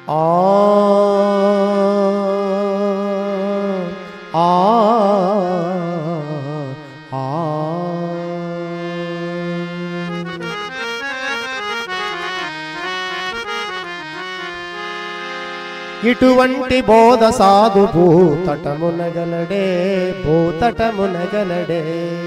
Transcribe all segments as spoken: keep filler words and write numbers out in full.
ఆ ఆ ఆ ఇటువంటి బోధ సాగు భూతటమునగలడే భూతటమునగలడే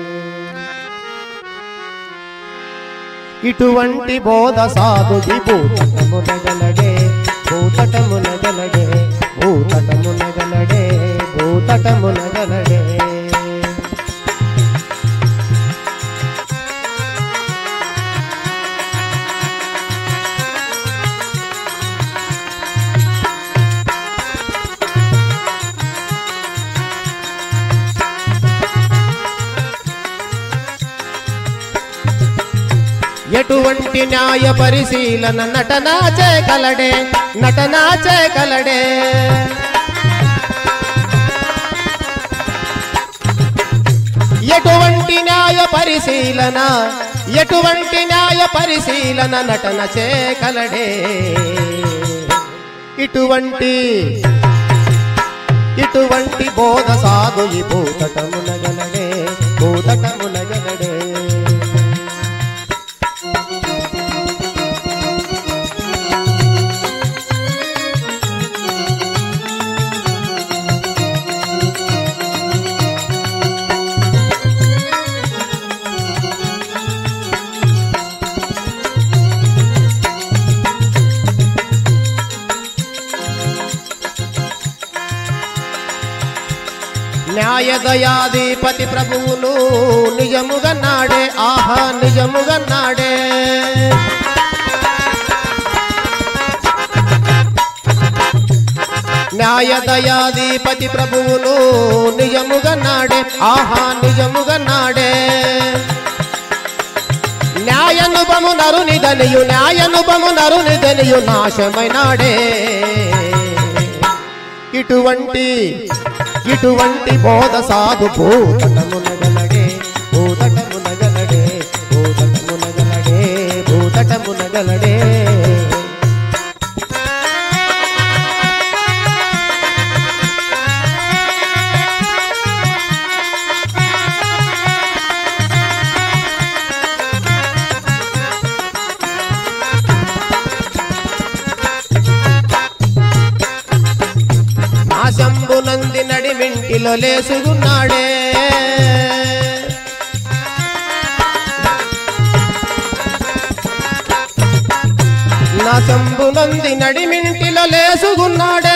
ఇటువంటి బోధ సాగు భూతటమునగలడే భూతటమునగలడే భూతటమునగలడే భూతటమునగలడే ఎటువంటి న్యాయ పరిశీలన నటనా చేయగలడే నటనా చేయగలడే ఎటువంటి న్యాయ పరిశీలన ఎటువంటి న్యాయ పరిశీలన నటన చేయగలడే ఇటువంటి ఇటువంటి బోధ సాగు ఈ భూతటమునగలడే భూతటమునగలడే న్యాయదయాధిపతి ప్రభువును నిజముగా నాడే ఆహా నిజముగా నాడే న్యాయదయాధిపతి ప్రభువును నిజముగా నాడే ఆహా నిజముగా నాడే న్యాయనుభము నరునిదనియు న్యాయనుభము నరునిదనియు నాశమైనాడే ఇటువంటి ఇటువంటి బోధ సాగు భూతటమునగలడే భూతటమునగలడే భూతటమునగలడే భూతటమునగలడే శంభునంది నడిమింటిలో లేసుగున్నాడే నా శంభునంది నడిమింటిలో లేసుగున్నాడే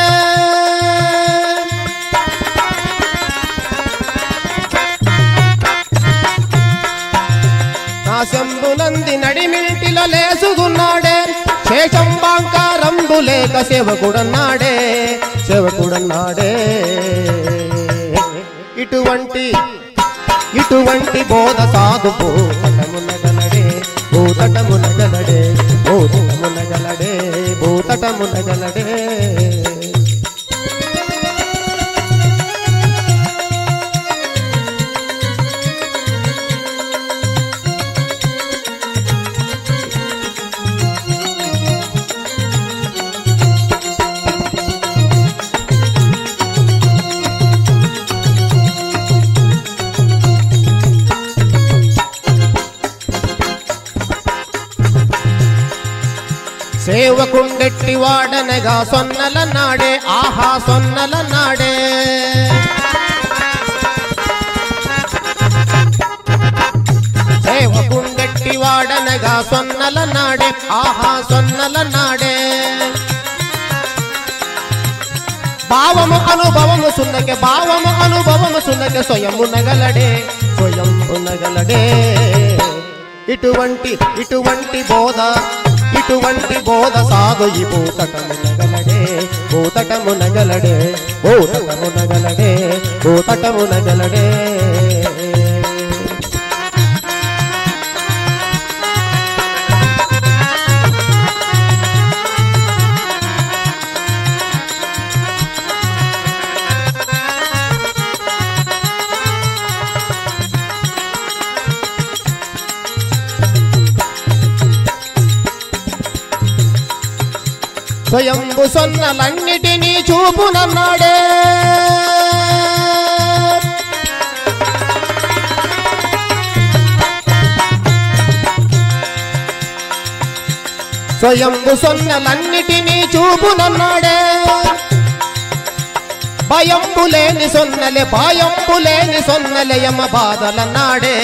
నా శంభునంది నడిమింటిలో లేసుగున్నాడే శేషంబాంకారంబు లేక సేవకుడన్నాడే సేవకుడన్నాడే ఇటువంటి ఇటువంటి బోధ సాగు భూతటమునగలడే భూతటమునగలడే భూతటమునగలడే భూతటమునగలడే సేవకుండెట్టి వాడనగా సొన్నల నాడే ఆహా సొన్నల నాడే సేవకుండెట్టి వాడనగా సొన్నల నాడే ఆహా సొన్నల నాడే భావము అనుభవము సున్నకే భావము అనుభవము సున్నకే స్వయమునగలడే స్వయమునగలడే ఇటువంటి ఇటువంటి బోధ ఇటువంటి బోధ సాగు ఈ భూతటమునగలడే భూతటమునగలడే భూతటమునగలడే భూతటమునగలడే స్వయంభు సొన్నలన్నిటినీ చూపునన్నాడే స్వయంభు సొన్నలన్నిటినీ చూపునన్నాడే భయంబులేని సొన్నలే భయంబులేని సొన్నలే యమ బాధలన్నాడే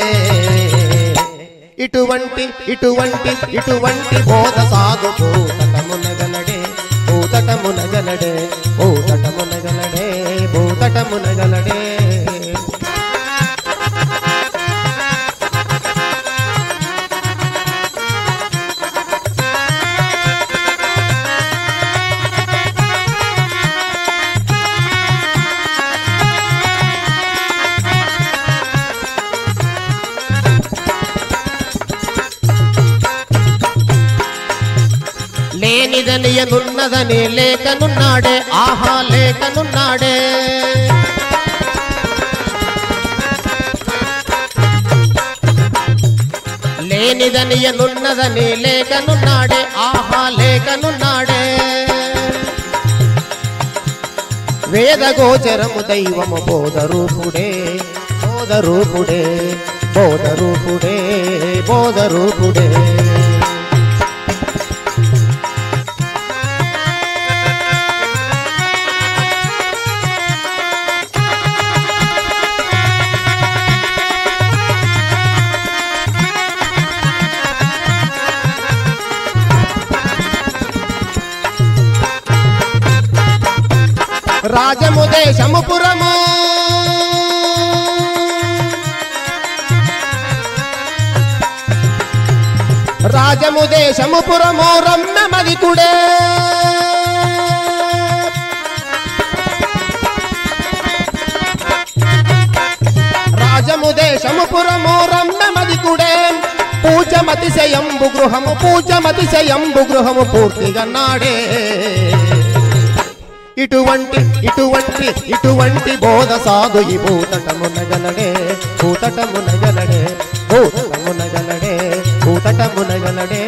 ఇటువంటి ఇటువంటి ఇటువంటి బోధ సాగు భూతటమునగలడే భూతటమునగలడే భూతటమునగలడే భూతటమునగలడే లేనిదని ఎనున్నదని లేకనున్నాడే ఆహా లేకనున్నాడే లేనిదని ఎనున్నదని లేకనున్నాడే ఆహా లేకనున్నాడే వేదగోచరము దైవము బోధరూపుడే బోధరూపుడే బోధరూపుడే బోధరూపుడే రాజము దేశము పురము రాజము దేశము పురము రమ్యమదికుడే రాజము దేశము పురము రమ్యమదికుడే పూజమతిశయంబు గృహము పూజమతిశయంబు గృహము పూర్తిగా నాడే ఇటువంటి ఇటువంటి ఇటువంటి బోధ సాగు ఈ భూతటమునగలడే భూతటమునగలడే భూతటమునగలడే భూతటమునగలడే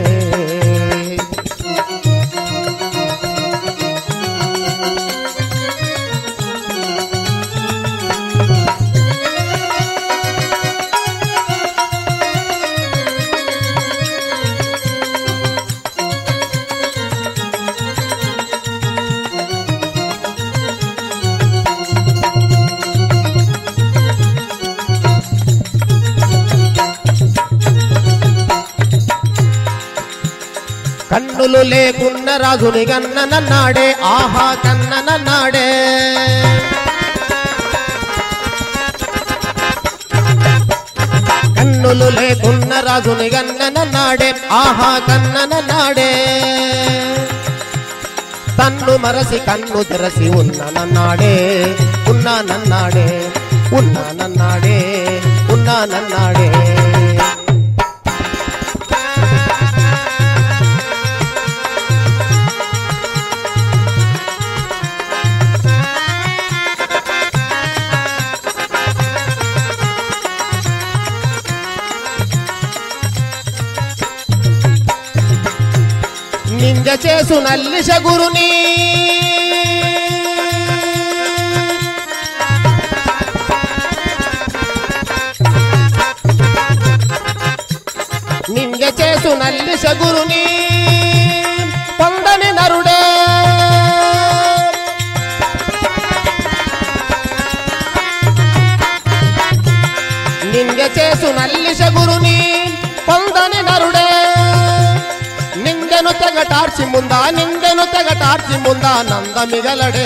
కన్నులు లేకున్న రాజుని గన్ననన్నాడే ఆహా కన్ననన్నాడే కన్నులు లేకున్న రాజుని గన్ననన్నాడే ఆహా కన్ననన్నాడే తన్ను మరసి కన్ను తెరసి ఉన్నానన్నాడే ఉన్నానన్నాడే ఉన్నానన్నాడే ఉన్నానన్నాడే నింద చేసు నల్లిష గురుని నింద చేసు నల్లిష గురుని పొందని నరుడే నింద చేసు నల్లిష గురుని పొందని నరుడే నిందెను తెగటార్చి ముందా నిందెను తెగటార్చి ముందా నందమిగలడే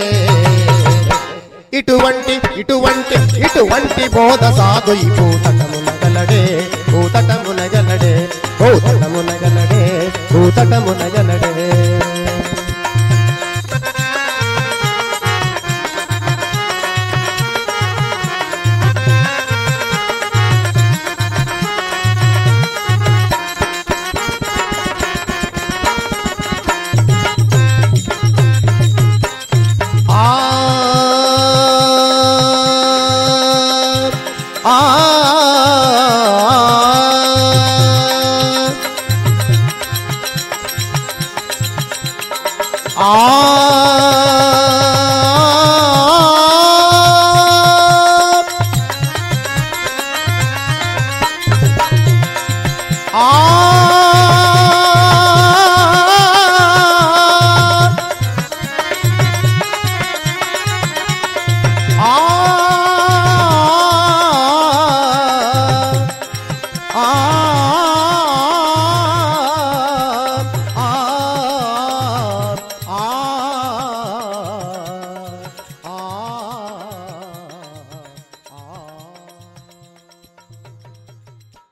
ఇటువంటి ఇటువంటి ఇటువంటి బోధ సాగు ఈ భూతటమునగలడే భూతటమునగలడే భూతటమునగలడే భూతటమునగలడే ఆ ఆ